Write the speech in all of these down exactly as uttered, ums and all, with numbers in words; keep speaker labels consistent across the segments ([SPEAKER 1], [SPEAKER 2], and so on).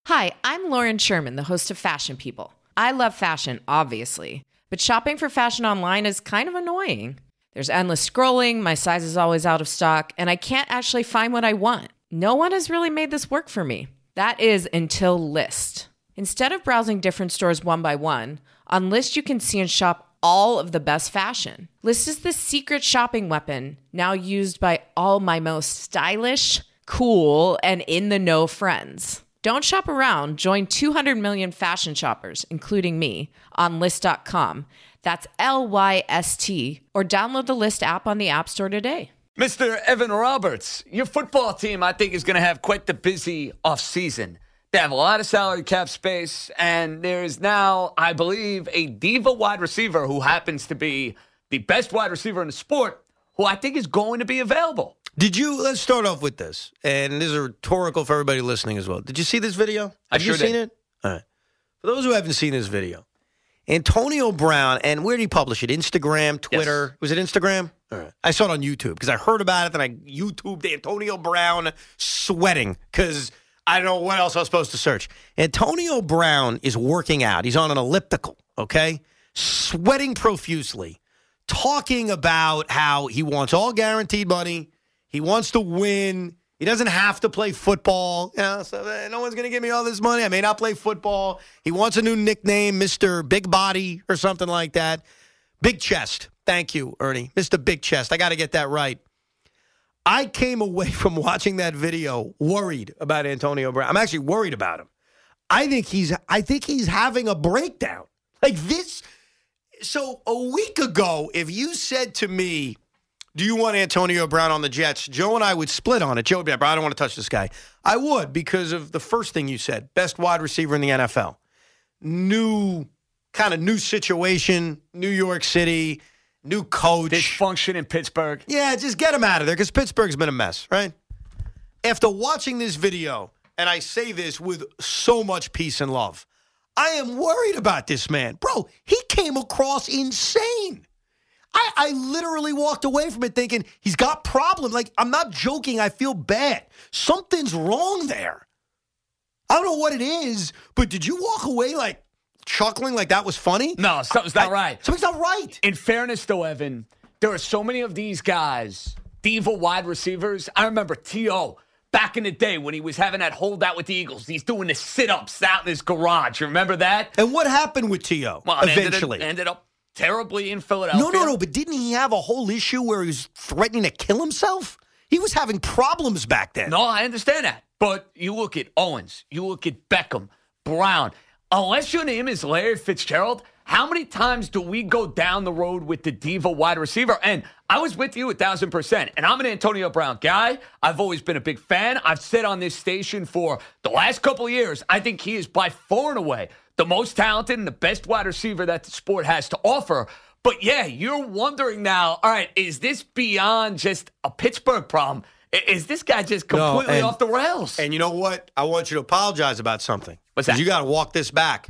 [SPEAKER 1] Hi, I'm Lauren Sherman, the host of Fashion People. I love fashion, obviously, but shopping for fashion online is kind of annoying. There's endless scrolling, my size is always out of stock, and I can't actually find what I want. No one has really made this work for me. That is until Lyst. Instead of browsing different stores one by one, on Lyst you can see and shop all of the best fashion. Lyst is the secret shopping weapon, now used by all my most stylish, cool, and in-the-know friends. Don't shop around. Join two hundred million fashion shoppers, including me, on Lyst dot com. That's L Y S T. Or download the Lyst app on the App Store today.
[SPEAKER 2] Mister Evan Roberts, your football team, I think, is going to have quite the busy offseason. They have a lot of salary cap space, and there is now, I believe, a diva wide receiver who happens to be the best wide receiver in the sport, who I think is going to be available.
[SPEAKER 3] Did you, let's start off with this, and this is rhetorical for everybody listening as well. Did you see this video? Have
[SPEAKER 2] I sure
[SPEAKER 3] you seen
[SPEAKER 2] did.
[SPEAKER 3] it? All right. For those who haven't seen this video, Antonio Brown, and where did he publish it? Instagram, Twitter?
[SPEAKER 2] Yes.
[SPEAKER 3] Was it Instagram? All right. I saw it on YouTube because I heard about it, and I YouTubed Antonio Brown sweating because I don't know what else I was supposed to search. Antonio Brown is working out. He's on an elliptical, okay? Sweating profusely, talking about how he wants all guaranteed money. He wants to win. He doesn't have to play football. You know, so uh, no one's going to give me all this money. I may not play football. He wants a new nickname, Mister Big Body or something like that. Big Chest. Thank you, Ernie. Mister Big Chest. I got to get that right. I came away from watching that video worried about Antonio Brown. I'm actually worried about him. I think he's I think he's having a breakdown. Like this. So a week ago, if you said to me, do you want Antonio Brown on the Jets? Joe and I would split on it. Joe would be like, I don't want to touch this guy. I would because of the first thing you said. Best wide receiver in the N F L. New, kind of new situation, New York City, new coach.
[SPEAKER 2] Dysfunction in Pittsburgh.
[SPEAKER 3] Yeah, just get him out of there because Pittsburgh's been a mess, right? After watching this video, and I say this with so much peace and love, I am worried about this man. Bro, he came across insane. I, I literally walked away from it thinking he's got problems. Like, I'm not joking. I feel bad. Something's wrong there. I don't know what it is, but did you walk away like chuckling like that was funny?
[SPEAKER 2] No, something's not
[SPEAKER 3] I,
[SPEAKER 2] right.
[SPEAKER 3] Something's not right.
[SPEAKER 2] In fairness, though, Evan, there are so many of these guys, diva wide receivers. I remember T O back in the day when he was having that holdout with the Eagles. He's doing the sit-ups out in his garage. You remember that?
[SPEAKER 3] And what happened with T O
[SPEAKER 2] well,
[SPEAKER 3] eventually?
[SPEAKER 2] Ended, ended up terribly in Philadelphia.
[SPEAKER 3] No, no, no. But didn't he have a whole issue where he was threatening to kill himself? He was having problems back then.
[SPEAKER 2] No, I understand that. But you look at Owens, you look at Beckham, Brown. Unless your name is Larry Fitzgerald, how many times do we go down the road with the diva wide receiver? And I was with you a thousand percent. And I'm an Antonio Brown guy. I've always been a big fan. I've said on this station for the last couple of years, I think he is by far and away the most talented and the best wide receiver that the sport has to offer. But yeah, you're wondering now, all right, is this beyond just a Pittsburgh problem? Is this guy just completely
[SPEAKER 3] no, and,
[SPEAKER 2] off the rails?
[SPEAKER 3] And you know what? I want you to apologize about something.
[SPEAKER 2] What's that?
[SPEAKER 3] You got to walk this back.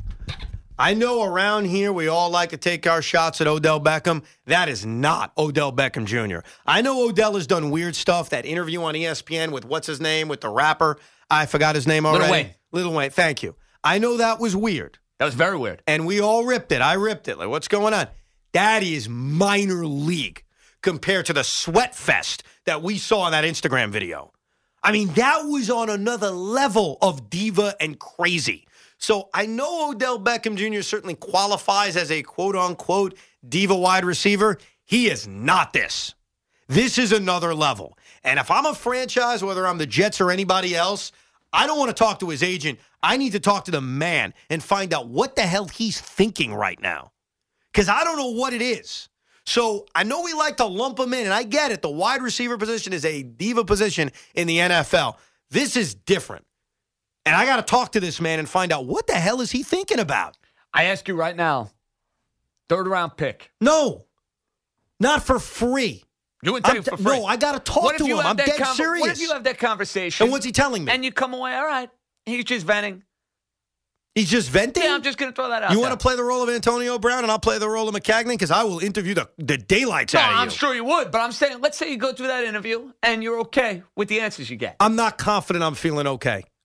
[SPEAKER 3] I know around here we all like to take our shots at Odell Beckham. That is not Odell Beckham Junior I know Odell has done weird stuff. That interview on E S P N with what's his name, with the rapper. I forgot his name already.
[SPEAKER 2] Lil Wayne.
[SPEAKER 3] Lil Wayne, thank you. I know that was weird.
[SPEAKER 2] That was very weird.
[SPEAKER 3] And we all ripped it. I ripped it. Like, what's going on? That is minor league compared to the sweat fest that we saw in that Instagram video. I mean, that was on another level of diva and crazy. So I know Odell Beckham Junior certainly qualifies as a quote-unquote diva wide receiver. He is not this. This is another level. And if I'm a franchise, whether I'm the Jets or anybody else, I don't want to talk to his agent. I need to talk to the man and find out what the hell he's thinking right now. Because I don't know what it is. So I know we like to lump him in, and I get it. The wide receiver position is a diva position in the N F L. This is different. And I got to talk to this man and find out what the hell is he thinking about.
[SPEAKER 2] I ask you right now, third round pick.
[SPEAKER 3] No, not for free.
[SPEAKER 2] You wouldn't take it for free.
[SPEAKER 3] No, I got to talk to him. I'm dead
[SPEAKER 2] con-
[SPEAKER 3] serious.
[SPEAKER 2] What if you have that conversation?
[SPEAKER 3] And what's he telling me?
[SPEAKER 2] And you come away, all right, he's just venting.
[SPEAKER 3] He's just venting?
[SPEAKER 2] Yeah, I'm just going to throw that out
[SPEAKER 3] You
[SPEAKER 2] there.
[SPEAKER 3] want to play the role of Antonio Brown and I'll play the role of McCagnon? Because I will interview the, the daylights
[SPEAKER 2] no,
[SPEAKER 3] out of you.
[SPEAKER 2] I'm sure you would, but I'm saying, let's say you go through that interview and you're okay with the answers you get.
[SPEAKER 3] I'm not confident I'm feeling okay.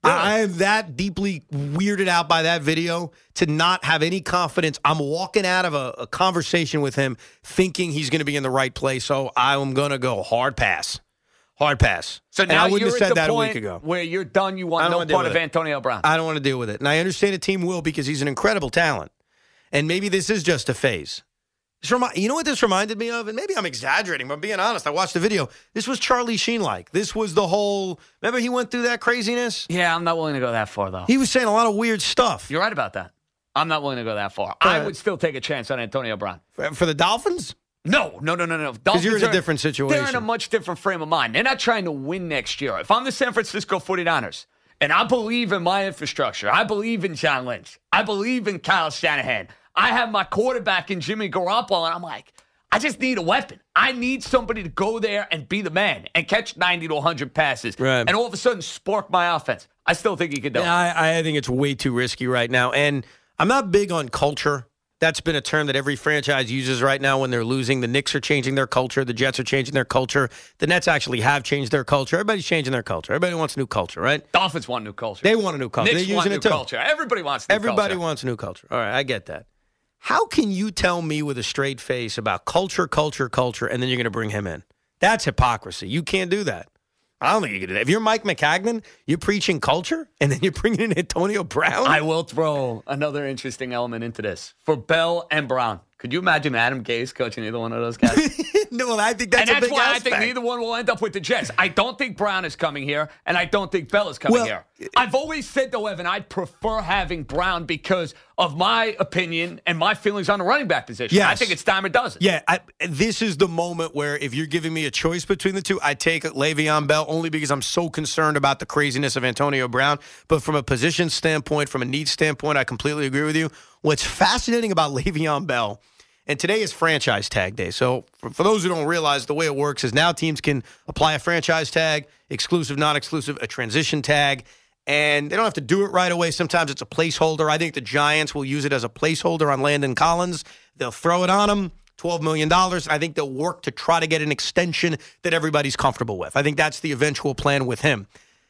[SPEAKER 2] Really?
[SPEAKER 3] I am that deeply weirded out by that video to not have any confidence. I'm walking out of a, a conversation with him thinking he's going to be in the right place, so I'm going to go hard pass. Hard pass.
[SPEAKER 2] So
[SPEAKER 3] and
[SPEAKER 2] now
[SPEAKER 3] I wouldn't
[SPEAKER 2] you're
[SPEAKER 3] have said
[SPEAKER 2] at the
[SPEAKER 3] that a
[SPEAKER 2] point
[SPEAKER 3] week ago.
[SPEAKER 2] where you're done. You want
[SPEAKER 3] I don't
[SPEAKER 2] no
[SPEAKER 3] wanna deal
[SPEAKER 2] part
[SPEAKER 3] with
[SPEAKER 2] of
[SPEAKER 3] it.
[SPEAKER 2] Antonio Brown.
[SPEAKER 3] I don't want to deal with it. And I understand a team will because he's an incredible talent. And maybe this is just a phase. This remi- you know what this reminded me of? And maybe I'm exaggerating, but I'm being honest. I watched the video. This was Charlie Sheen-like. This was the whole, remember he went through that craziness?
[SPEAKER 2] Yeah, I'm not willing to go that far, though.
[SPEAKER 3] He was saying a lot of weird stuff.
[SPEAKER 2] You're right about that. I'm not willing to go that far.
[SPEAKER 3] Uh,
[SPEAKER 2] I would still take a chance on Antonio Brown.
[SPEAKER 3] For, for the Dolphins?
[SPEAKER 2] No, no, no, no, no.
[SPEAKER 3] Because you're in a
[SPEAKER 2] are-
[SPEAKER 3] different situation.
[SPEAKER 2] They're in a much different frame of mind. They're not trying to win next year. If I'm the San Francisco forty-niners, and I believe in my infrastructure, I believe in John Lynch, I believe in Kyle Shanahan, I have my quarterback in Jimmy Garoppolo, and I'm like, I just need a weapon. I need somebody to go there and be the man and catch ninety to one hundred passes
[SPEAKER 3] Right.
[SPEAKER 2] and all of a sudden spark my offense. I still think he could do it.
[SPEAKER 3] I, I think it's way too risky right now. And I'm not big on culture. That's been a term that every franchise uses right now when they're losing. The Knicks are changing their culture. The Jets are changing their culture. The Nets actually have changed their culture. Everybody's changing their culture. Everybody wants a new culture, right?
[SPEAKER 2] Dolphins want new culture.
[SPEAKER 3] They want a new culture.
[SPEAKER 2] Knicks
[SPEAKER 3] They're
[SPEAKER 2] want
[SPEAKER 3] using
[SPEAKER 2] new
[SPEAKER 3] it too.
[SPEAKER 2] culture. Everybody wants new
[SPEAKER 3] Everybody
[SPEAKER 2] culture.
[SPEAKER 3] wants a new culture. All right, I get that. How can you tell me with a straight face about culture, culture, culture, and then you're going to bring him in? That's hypocrisy. You can't do that. I don't think you can do that. If you're Mike McCagnon, you're preaching culture, and then you're bringing in Antonio Brown?
[SPEAKER 2] I will throw another interesting element into this. For Bell and Brown, could you imagine Adam Gase coaching either one of those guys?
[SPEAKER 3] No, I think that's
[SPEAKER 2] and
[SPEAKER 3] a
[SPEAKER 2] that's
[SPEAKER 3] big
[SPEAKER 2] why
[SPEAKER 3] aspect.
[SPEAKER 2] I think neither one will end up with the Jets. I don't think Brown is coming here, and I don't think Bell is coming
[SPEAKER 3] Well,
[SPEAKER 2] here. I've always said, though, Evan, I'd prefer having Brown because of my opinion and my feelings on the running back position.
[SPEAKER 3] Yes.
[SPEAKER 2] I think it's time it doesn't.
[SPEAKER 3] Yeah, I, this is the moment where if you're giving me a choice between the two, I take Le'Veon Bell only because I'm so concerned about the craziness of Antonio Brown. But from a position standpoint, from a need standpoint, I completely agree with you. What's fascinating about Le'Veon Bell, and today is franchise tag day. So for, for those who don't realize, the way it works is now teams can apply a franchise tag, exclusive, non-exclusive, a transition tag, and they don't have to do it right away. Sometimes it's a placeholder. I think the Giants will use it as a placeholder on Landon Collins. They'll throw it on him, twelve million dollars. I think they'll work to try to get an extension that everybody's comfortable with. I think that's the eventual plan with him.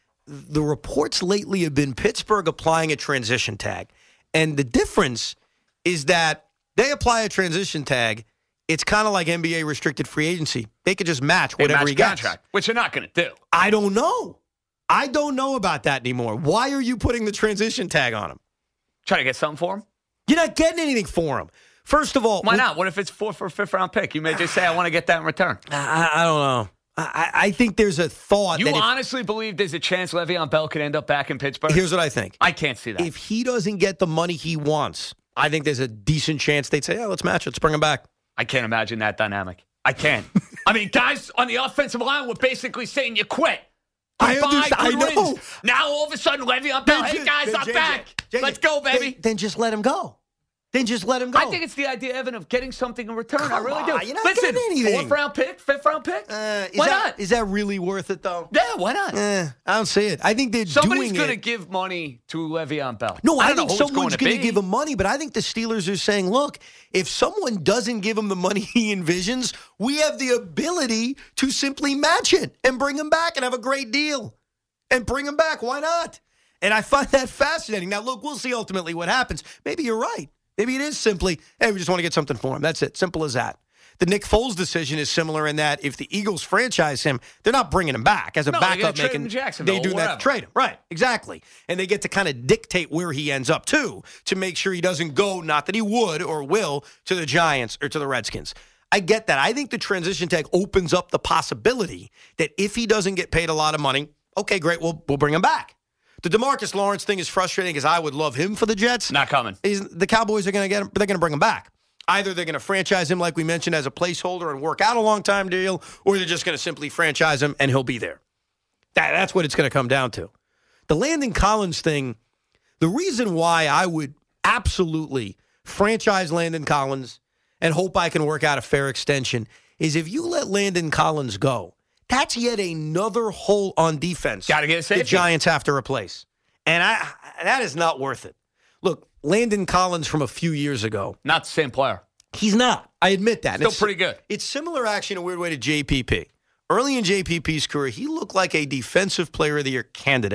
[SPEAKER 3] The reports lately have been Pittsburgh applying a transition tag. And the difference is that they apply a transition tag. It's kind of like N B A restricted free agency. They could just match
[SPEAKER 2] They
[SPEAKER 3] whatever
[SPEAKER 2] match
[SPEAKER 3] he gets.
[SPEAKER 2] contract, which they're not going to do.
[SPEAKER 3] I don't know. I don't know about that anymore. Why are you putting the transition tag on him?
[SPEAKER 2] Try to get something for him?
[SPEAKER 3] You're not getting anything for him. First of all,
[SPEAKER 2] Why not? What if it's fourth or fifth round pick? You may just say, I want to get that in return.
[SPEAKER 3] I, I don't know. I, I think there's a thought.
[SPEAKER 2] You
[SPEAKER 3] that if,
[SPEAKER 2] honestly believe there's a chance Le'Veon Bell could end up back in Pittsburgh?
[SPEAKER 3] here's what I think.
[SPEAKER 2] I can't see that.
[SPEAKER 3] If he doesn't get the money he wants, I think there's a decent chance they'd say, yeah, let's match it. Let's bring him back.
[SPEAKER 2] I can't imagine that dynamic. I can't. I mean, guys on the offensive line were basically saying you quit.
[SPEAKER 3] I
[SPEAKER 2] Goodbye,
[SPEAKER 3] understand. I
[SPEAKER 2] good
[SPEAKER 3] know.
[SPEAKER 2] riddance. Now all of a sudden, Le'Veon Bell, hey
[SPEAKER 3] ju-
[SPEAKER 2] guys,
[SPEAKER 3] then
[SPEAKER 2] I'm
[SPEAKER 3] J J,
[SPEAKER 2] back.
[SPEAKER 3] J J,
[SPEAKER 2] Let's go, baby.
[SPEAKER 3] Then, then just let him go. Then just let him go.
[SPEAKER 2] I think it's the idea, Evan, of getting something in return. I
[SPEAKER 3] Come
[SPEAKER 2] really
[SPEAKER 3] on,
[SPEAKER 2] do.
[SPEAKER 3] you're not
[SPEAKER 2] Listen,
[SPEAKER 3] getting anything.
[SPEAKER 2] fourth round pick, fifth round pick.
[SPEAKER 3] Uh, is
[SPEAKER 2] why
[SPEAKER 3] that,
[SPEAKER 2] not?
[SPEAKER 3] Is that really worth it, though?
[SPEAKER 2] Yeah, why not?
[SPEAKER 3] Eh, I don't see it. I think they're
[SPEAKER 2] Somebody's
[SPEAKER 3] doing
[SPEAKER 2] going to
[SPEAKER 3] it.
[SPEAKER 2] give money to Le'Veon Bell.
[SPEAKER 3] No, I,
[SPEAKER 2] don't
[SPEAKER 3] think
[SPEAKER 2] know who it's
[SPEAKER 3] someone's
[SPEAKER 2] going
[SPEAKER 3] going to give him money, but I think the Steelers are saying, look, if someone doesn't give him the money he envisions, we have the ability to simply match it and bring him back and have a great deal. And bring him back. Why not? And I find that fascinating. Now, look, we'll see ultimately what happens. Maybe you're right. Maybe it is simply, hey, we just want to get something for him. That's it. Simple as that. The Nick Foles decision is similar in that if the Eagles franchise him, they're not bringing him back as a
[SPEAKER 2] No, they're
[SPEAKER 3] backup.
[SPEAKER 2] gonna trade
[SPEAKER 3] Making
[SPEAKER 2] him to Jacksonville
[SPEAKER 3] they do
[SPEAKER 2] or
[SPEAKER 3] that
[SPEAKER 2] wherever.
[SPEAKER 3] to trade him, right? Exactly, and they get to kind of dictate where he ends up too to make sure he doesn't go. Not that he would or will to the Giants or to the Redskins. I get that. I think the transition tag opens up the possibility that if he doesn't get paid a lot of money, okay, great, we'll we'll bring him back. The DeMarcus Lawrence thing is frustrating because I would love him for the Jets.
[SPEAKER 2] Not coming.
[SPEAKER 3] He's, the Cowboys are going to get him, but they're going to bring him back. Either they're going to franchise him, like we mentioned, as a placeholder and work out a long-time deal, or they're just going to simply franchise him and he'll be there. That, that's what it's going to come down to. The Landon Collins thing, the reason why I would absolutely franchise Landon Collins and hope I can work out a fair extension is if you let Landon Collins go, that's yet another hole on defense.
[SPEAKER 2] Gotta get a
[SPEAKER 3] the
[SPEAKER 2] safety.
[SPEAKER 3] Giants have to replace. And I that is not worth it. Look, Landon Collins from a few years ago,
[SPEAKER 2] Not the same player.
[SPEAKER 3] he's not. I admit that. And
[SPEAKER 2] Still
[SPEAKER 3] it's-
[SPEAKER 2] pretty good.
[SPEAKER 3] It's similar, actually, in a weird way, to J P P. Early in J P P's career, he looked like a defensive player of the year candidate.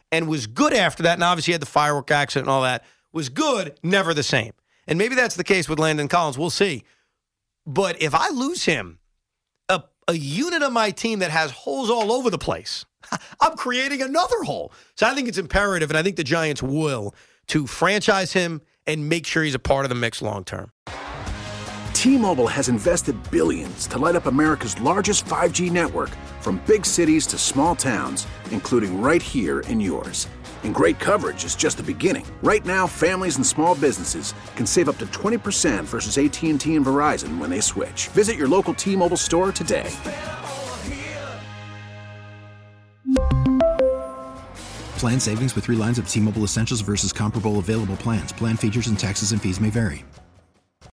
[SPEAKER 3] and was good after that, and obviously had the firework accident and all that, was good, never the same. And maybe that's the case with Landon Collins. We'll see. But if I lose him, a, a unit of my team that has holes all over the place, I'm creating another hole. So I think it's imperative, and I think the Giants will, to franchise him and make sure he's a part of the mix long term.
[SPEAKER 4] T-Mobile has invested billions to light up America's largest five G network, from big cities to small towns, including right here in yours. And great coverage is just the beginning. Right now, families and small businesses can save up to twenty percent versus A T and T and Verizon when they switch. Visit your local T-Mobile store today.
[SPEAKER 5] Plan savings with three lines of T-Mobile Essentials versus comparable available plans. Plan features and taxes and fees may vary.